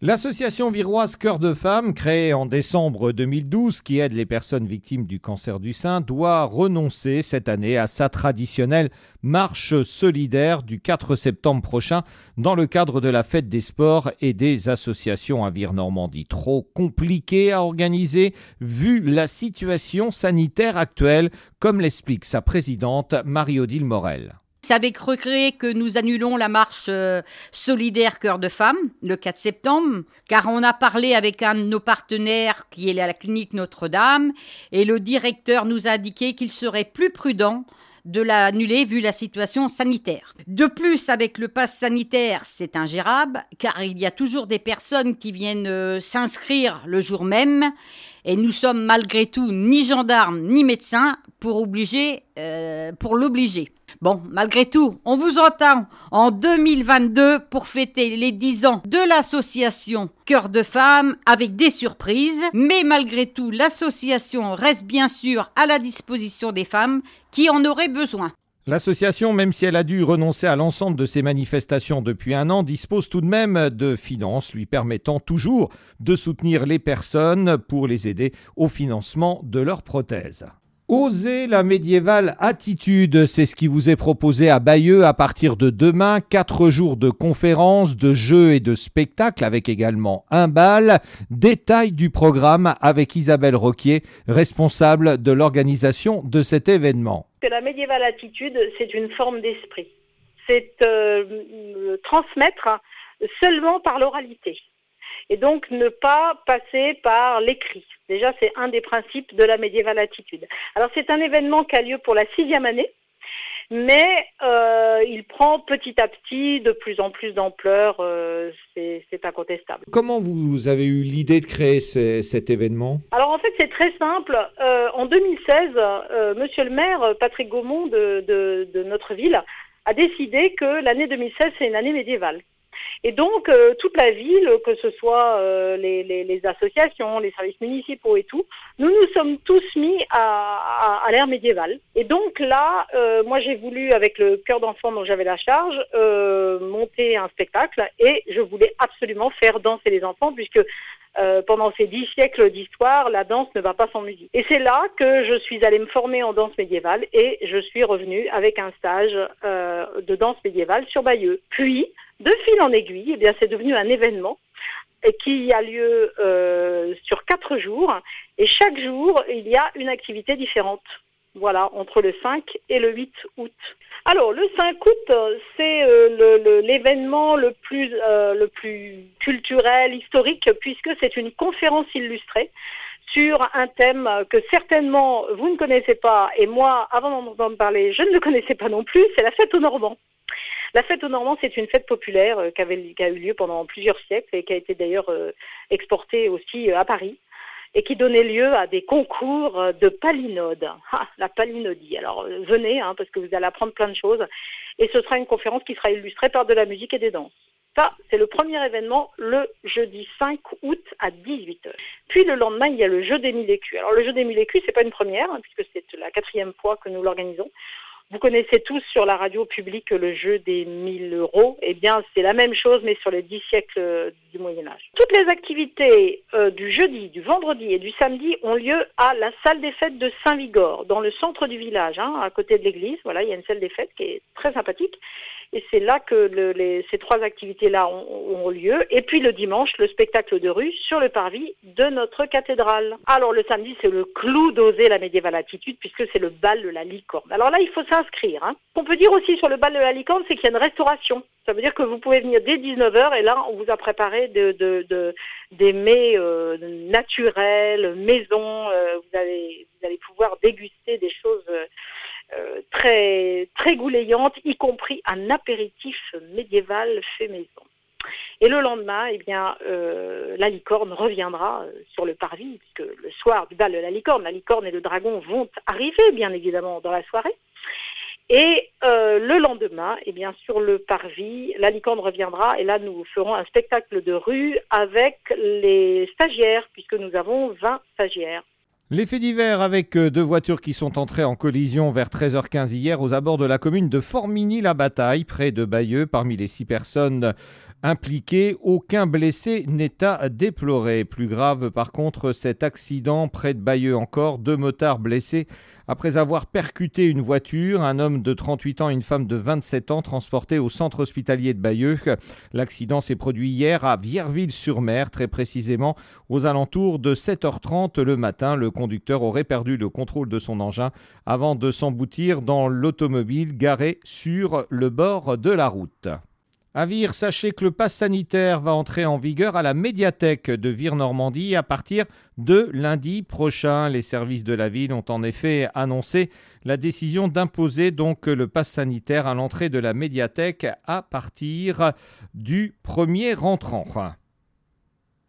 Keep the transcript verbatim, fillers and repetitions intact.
L'association viroise Cœur de Femmes, créée en décembre deux mille douze, qui aide les personnes victimes du cancer du sein, doit renoncer cette année à sa traditionnelle marche solidaire du quatre septembre prochain dans le cadre de la fête des sports et des associations à Vire-Normandie. Trop compliqué à organiser vu la situation sanitaire actuelle, comme l'explique sa présidente Marie-Odile Morel. C'est avec regret que nous annulons la marche euh, solidaire Cœur de Femmes le quatre septembre, car on a parlé avec un de nos partenaires qui est la clinique Notre-Dame, et le directeur nous a indiqué qu'il serait plus prudent de l'annuler vu la situation sanitaire. De plus, avec le pass sanitaire, c'est ingérable, car il y a toujours des personnes qui viennent euh, s'inscrire le jour même, et nous sommes malgré tout ni gendarmes ni médecins pour obliger, euh, pour l'obliger. Bon, malgré tout, on vous entend en deux mille vingt-deux pour fêter les dix ans de l'association Cœur de Femmes avec des surprises. Mais malgré tout, l'association reste bien sûr à la disposition des femmes qui en auraient besoin. L'association, même si elle a dû renoncer à l'ensemble de ses manifestations depuis un an, dispose tout de même de finances lui permettant toujours de soutenir les personnes pour les aider au financement de leurs prothèses. Osez la médiévale attitude, c'est ce qui vous est proposé à Bayeux à partir de demain. Quatre jours de conférences, de jeux et de spectacles avec également un bal. Détail du programme avec Isabelle Roquier, responsable de l'organisation de cet événement. La médiévale attitude, c'est une forme d'esprit. C'est euh, transmettre seulement par l'oralité. Et donc ne pas passer par l'écrit. Déjà, c'est un des principes de la médiévale attitude. Alors, c'est un événement qui a lieu pour la sixième année, mais euh, il prend petit à petit de plus en plus d'ampleur, euh, c'est, c'est incontestable. Comment vous avez eu l'idée de créer ce, cet événement ? Alors, en fait, c'est très simple. Euh, en deux mille seize, euh, monsieur le maire, Patrick Gaumont de, de, de notre ville, a décidé que l'année deux mille seize, c'est une année médiévale. Et donc, euh, toute la ville, que ce soit euh, les, les, les associations, les services municipaux et tout, nous nous sommes tous mis à, à, à l'ère médiévale. Et donc là, euh, moi j'ai voulu, avec le cœur d'enfant dont j'avais la charge, euh, monter un spectacle et je voulais absolument faire danser les enfants puisque Euh, pendant ces dix siècles d'histoire, la danse ne va pas sans musique. Et c'est là que je suis allée me former en danse médiévale et je suis revenue avec un stage euh, de danse médiévale sur Bayeux. Puis, de fil en aiguille, eh bien, c'est devenu un événement qui a lieu euh, sur quatre jours et chaque jour, il y a une activité différente. Voilà, entre le cinq et le huit août. Alors, le cinq août, c'est euh, le, le, l'événement le plus, euh, le plus culturel, historique, puisque c'est une conférence illustrée sur un thème que certainement vous ne connaissez pas, et moi, avant d'en entendre parler, je ne le connaissais pas non plus, c'est la fête aux Normands. La fête aux Normands, c'est une fête populaire euh, qui, avait, qui a eu lieu pendant plusieurs siècles et qui a été d'ailleurs euh, exportée aussi euh, à Paris, et qui donnait lieu à des concours de palinode. Ah, la palinodie. Alors venez, hein, parce que vous allez apprendre plein de choses. Et ce sera une conférence qui sera illustrée par de la musique et des danses. Ça, c'est le premier événement, le jeudi cinq août à dix-huit heures. Puis le lendemain, il y a le jeu des mille écus. Alors le jeu des mille écus, c'est pas une première, hein, puisque c'est la quatrième fois que nous l'organisons. Vous connaissez tous sur la radio publique le jeu des mille euros. Eh bien, c'est la même chose, mais sur les dix siècles du Moyen-Âge. Toutes les activités euh, du jeudi, du vendredi et du samedi ont lieu à la salle des fêtes de Saint-Vigor, dans le centre du village, hein, à côté de l'église. Voilà, il y a une salle des fêtes qui est très sympathique. Et c'est là que le, les, ces trois activités-là ont, ont lieu. Et puis le dimanche, le spectacle de rue sur le parvis de notre cathédrale. Alors le samedi, c'est le clou d'oser la médiévale attitude, puisque c'est le bal de la licorne. Alors là, il faut s'inscrire. Hein. Ce qu'on peut dire aussi sur le bal de la licorne, c'est qu'il y a une restauration. Ça veut dire que vous pouvez venir dès dix-neuf heures et là, on vous a préparé de, de, de, des mets euh, naturels, maison. Euh, vous, allez, vous allez pouvoir déguster des choses euh, très, très gouléantes, y compris un apéritif médiéval fait maison. Et le lendemain, eh bien, euh, la licorne reviendra sur le parvis, puisque le soir du bal de la licorne, la licorne et le dragon vont arriver, bien évidemment, dans la soirée. Et euh, le lendemain, eh bien, sur le parvis, la licorne reviendra et là, nous ferons un spectacle de rue avec les stagiaires, puisque nous avons vingt stagiaires. Les faits divers avec deux voitures qui sont entrées en collision vers treize heures quinze hier aux abords de la commune de Formigny-la-Bataille, près de Bayeux. Parmi les six personnes impliqués. Aucun blessé n'est à déplorer. Plus grave par contre cet accident près de Bayeux encore. Deux motards blessés après avoir percuté une voiture. Un homme de trente-huit ans et une femme de vingt-sept ans transportés au centre hospitalier de Bayeux. L'accident s'est produit hier à Vierville-sur-Mer, très précisément aux alentours de sept heures trente le matin. Le conducteur aurait perdu le contrôle de son engin avant de s'emboutir dans l'automobile garée sur le bord de la route. À Vire, sachez que le pass sanitaire va entrer en vigueur à la médiathèque de Vire-Normandie à partir de lundi prochain. Les services de la ville ont en effet annoncé la décision d'imposer donc le pass sanitaire à l'entrée de la médiathèque à partir du premier rentrant.